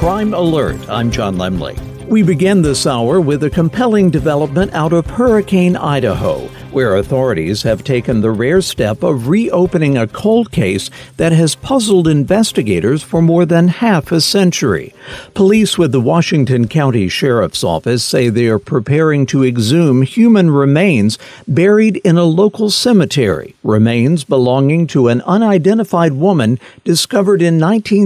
Crime Alert. I'm John Lemley. We begin this hour with a compelling development out of Hurricane, Idaho, where authorities have taken the rare step of reopening a cold case that has puzzled investigators for more than half a century. Police with the Washington County Sheriff's Office say they are preparing to exhume human remains buried in a local cemetery, remains belonging to an unidentified woman discovered in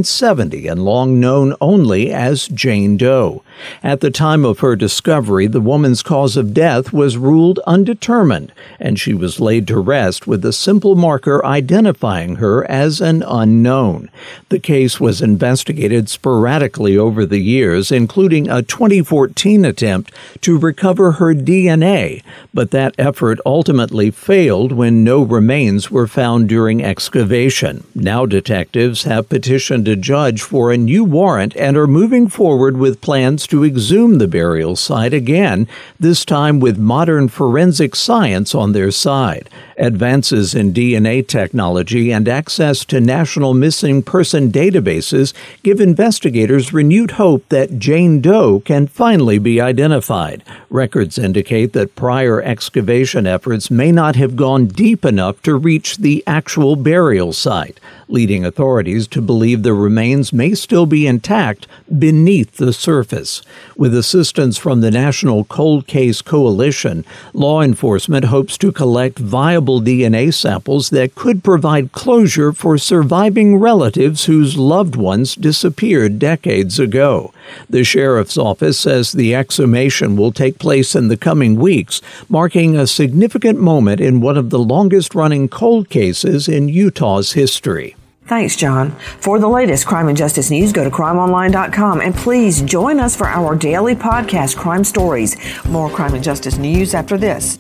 1970 and long known only as Jane Doe. At the time of her discovery, the woman's cause of death was ruled undetermined, and she was laid to rest with a simple marker identifying her as an unknown. The case was investigated sporadically over the years, including a 2014 attempt to recover her DNA, but that effort ultimately failed when no remains were found during excavation. Now detectives have petitioned a judge for a new warrant and are moving forward with plans to exhume the burial site again, this time with modern forensic science on their side. Advances in DNA technology and access to national missing person databases give investigators renewed hope that Jane Doe can finally be identified. Records indicate that prior excavation efforts may not have gone deep enough to reach the actual burial site, leading authorities to believe the remains may still be intact beneath the surface. With assistance from the National Cold Case Coalition, law enforcement hopes to collect viable DNA samples that could provide closure for surviving relatives whose loved ones disappeared decades ago. The sheriff's office says the exhumation will take place in the coming weeks, marking a significant moment in one of the longest-running cold cases in Utah's history. Thanks, John. For the latest crime and justice news, go to crimeonline.com and please join us for our daily podcast, Crime Stories. More crime and justice news after this.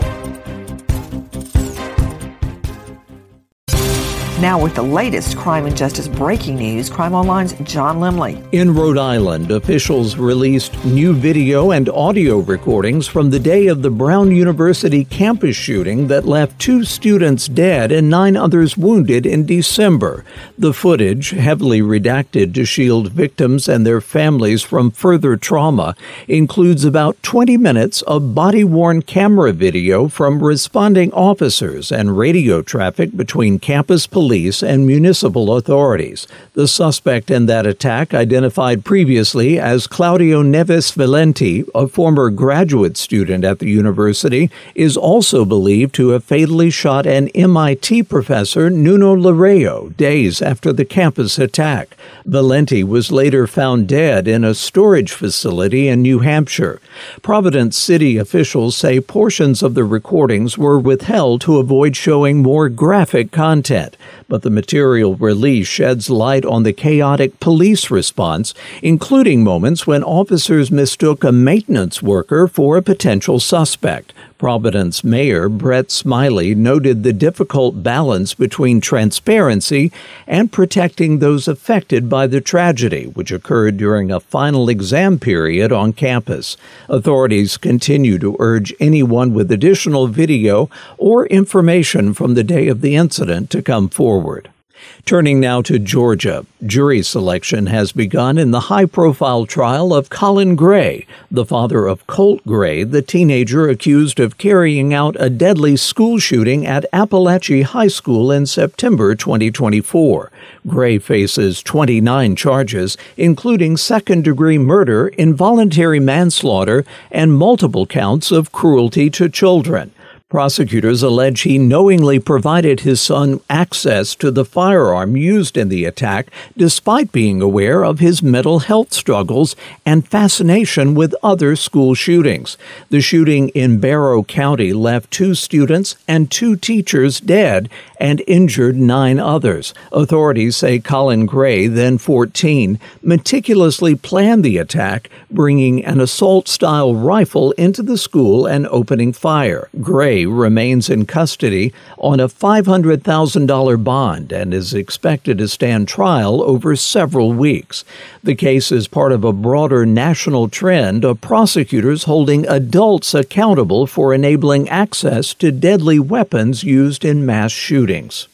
Now with the latest crime and justice breaking news, Crime Online's John Lemley. In Rhode Island, officials released new video and audio recordings from the day of the Brown University campus shooting that left 2 students dead and 9 others wounded in December. The footage, heavily redacted to shield victims and their families from further trauma, includes about 20 minutes of body-worn camera video from responding officers and radio traffic between campus police and municipal authorities. The suspect in that attack, identified previously as Claudio Neves Valenti, a former graduate student at the university, is also believed to have fatally shot an MIT professor, Nuno Lareo, days after the campus attack. Valenti was later found dead in a storage facility in New Hampshire. Providence city officials say portions of the recordings were withheld to avoid showing more graphic content. But the material release sheds light on the chaotic police response, including moments when officers mistook a maintenance worker for a potential suspect. Providence Mayor Brett Smiley noted the difficult balance between transparency and protecting those affected by the tragedy, which occurred during a final exam period on campus. Authorities continue to urge anyone with additional video or information from the day of the incident to come forward. Turning now to Georgia, jury selection has begun in the high-profile trial of Colin Gray, the father of Colt Gray, the teenager accused of carrying out a deadly school shooting at Appalachia High School in September 2024. Gray faces 29 charges, including second-degree murder, involuntary manslaughter, and multiple counts of cruelty to children. Prosecutors allege he knowingly provided his son access to the firearm used in the attack, despite being aware of his mental health struggles and fascination with other school shootings. The shooting in Barrow County left 2 students and 2 teachers dead and injured 9 others. Authorities say Colin Gray, then 14, meticulously planned the attack, bringing an assault-style rifle into the school and opening fire. Gray remains in custody on a $500,000 bond and is expected to stand trial over several weeks. The case is part of a broader national trend of prosecutors holding adults accountable for enabling access to deadly weapons used in mass shootings.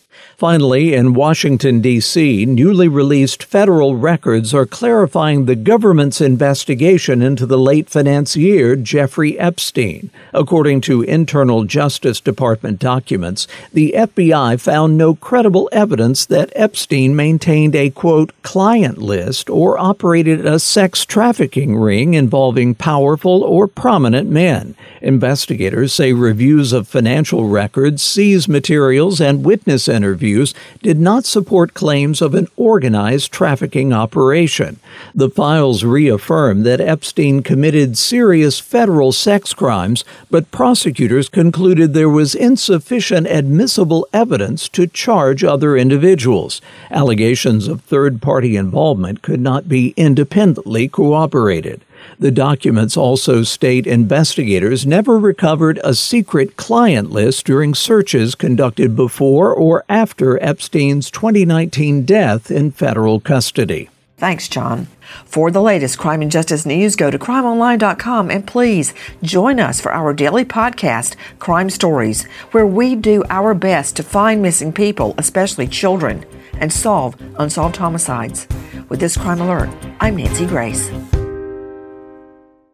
Finally, in Washington, D.C., newly released federal records are clarifying the government's investigation into the late financier Jeffrey Epstein. According to internal Justice Department documents, the FBI found no credible evidence that Epstein maintained a, quote, client list or operated a sex trafficking ring involving powerful or prominent men. Investigators say reviews of financial records, seized materials, and witness interviews did not support claims of an organized trafficking operation. The files reaffirm that Epstein committed serious federal sex crimes, but prosecutors concluded there was insufficient admissible evidence to charge other individuals. Allegations of third-party involvement could not be independently corroborated. The documents also state investigators never recovered a secret client list during searches conducted before or after Epstein's 2019 death in federal custody. Thanks, John. For the latest crime and justice news, go to crimeonline.com and please join us for our daily podcast, Crime Stories, where we do our best to find missing people, especially children, and solve unsolved homicides. With this crime alert, I'm Nancy Grace.